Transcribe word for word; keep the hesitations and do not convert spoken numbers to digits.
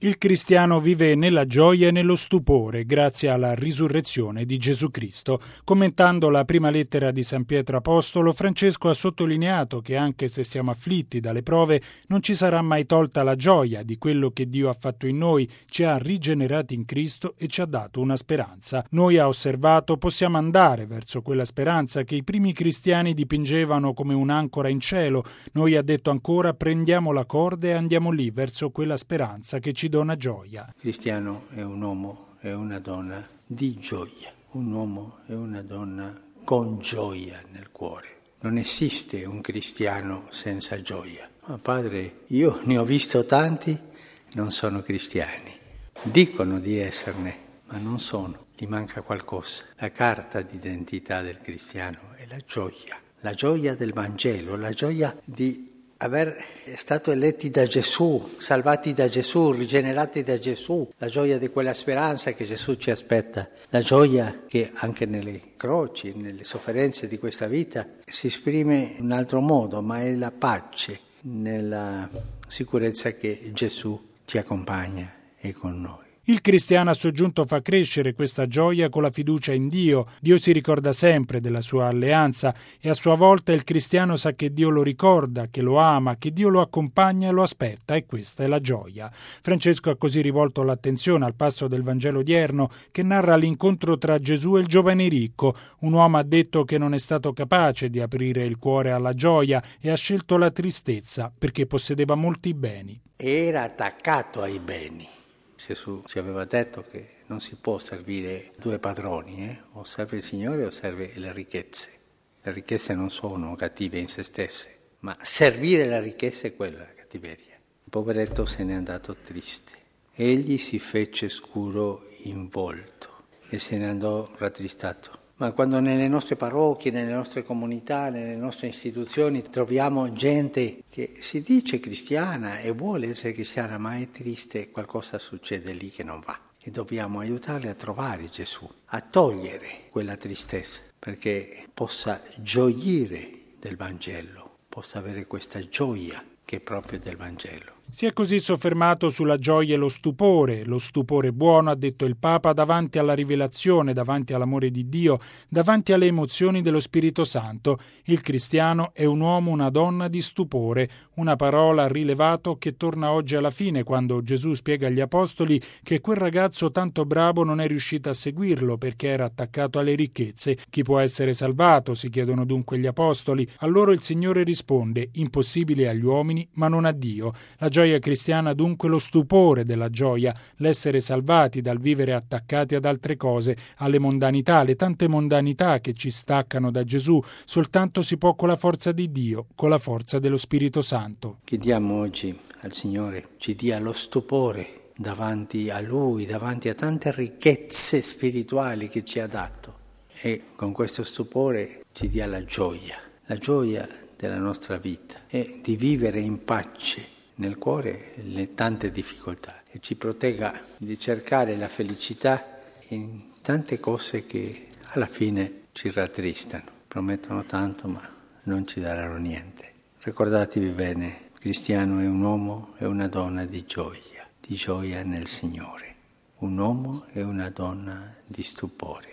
Il cristiano vive nella gioia e nello stupore grazie alla risurrezione di Gesù Cristo. Commentando la prima lettera di San Pietro Apostolo, Francesco ha sottolineato che anche se siamo afflitti dalle prove, non ci sarà mai tolta la gioia di quello che Dio ha fatto in noi, ci ha rigenerati in Cristo e ci ha dato una speranza. Noi, ha osservato, possiamo andare verso quella speranza che i primi cristiani dipingevano come un'ancora in cielo. Noi, ha detto ancora, prendiamo la corda e andiamo lì verso quella speranza che ci dona gioia. Il cristiano è un uomo e una donna di gioia, un uomo e una donna con gioia nel cuore. Non esiste un cristiano senza gioia. Ma padre, io ne ho visto tanti, non sono cristiani. Dicono di esserne, ma non sono. Gli manca qualcosa. La carta d'identità del cristiano è la gioia. La gioia del Vangelo, la gioia di aver stato eletti da Gesù, salvati da Gesù, rigenerati da Gesù, la gioia di quella speranza che Gesù ci aspetta, la gioia che anche nelle croci, nelle sofferenze di questa vita si esprime in un altro modo, ma è la pace, nella sicurezza che Gesù ci accompagna e con noi. Il cristiano, ha soggiunto, fa crescere questa gioia con la fiducia in Dio. Dio si ricorda sempre della sua alleanza e a sua volta il cristiano sa che Dio lo ricorda, che lo ama, che Dio lo accompagna e lo aspetta, e questa è la gioia. Francesco ha così rivolto l'attenzione al passo del Vangelo odierno che narra l'incontro tra Gesù e il giovane ricco. Un uomo, ha detto, che non è stato capace di aprire il cuore alla gioia e ha scelto la tristezza perché possedeva molti beni. Era attaccato ai beni. Gesù ci aveva detto che non si può servire due padroni, eh? o serve il Signore o serve le ricchezze. Le ricchezze non sono cattive in se stesse, ma servire la ricchezza è quella la cattiveria. Il poveretto se n'è andato triste. Egli si fece scuro in volto e se ne andò rattristato. Ma quando nelle nostre parrocchie, nelle nostre comunità, nelle nostre istituzioni troviamo gente che si dice cristiana e vuole essere cristiana, ma è triste, qualcosa succede lì che non va. E dobbiamo aiutarle a trovare Gesù, a togliere quella tristezza, perché possa gioire del Vangelo, possa avere questa gioia che è proprio del Vangelo. Si è così soffermato sulla gioia e lo stupore, lo stupore buono, ha detto il Papa, davanti alla rivelazione, davanti all'amore di Dio, davanti alle emozioni dello Spirito Santo. Il cristiano è un uomo, una donna di stupore, una parola, rilevato, che torna oggi alla fine, quando Gesù spiega agli apostoli che quel ragazzo tanto bravo non è riuscito a seguirlo perché era attaccato alle ricchezze. Chi può essere salvato? Si chiedono dunque gli apostoli. A loro il Signore risponde: impossibile agli uomini, ma non a Dio. La gioia cristiana dunque lo stupore della gioia, l'essere salvati dal vivere attaccati ad altre cose, alle mondanità, alle tante mondanità che ci staccano da Gesù. Soltanto si può con la forza di Dio, con la forza dello Spirito Santo. Chiediamo oggi al Signore ci dia lo stupore davanti a Lui, davanti a tante ricchezze spirituali che ci ha dato, e con questo stupore ci dia la gioia, la gioia della nostra vita e di vivere in pace nel cuore le tante difficoltà, e ci protegga di cercare la felicità in tante cose che alla fine ci rattristano, promettono tanto ma non ci daranno niente. Ricordatevi bene, il cristiano è un uomo e una donna di gioia, di gioia nel Signore, un uomo e una donna di stupore.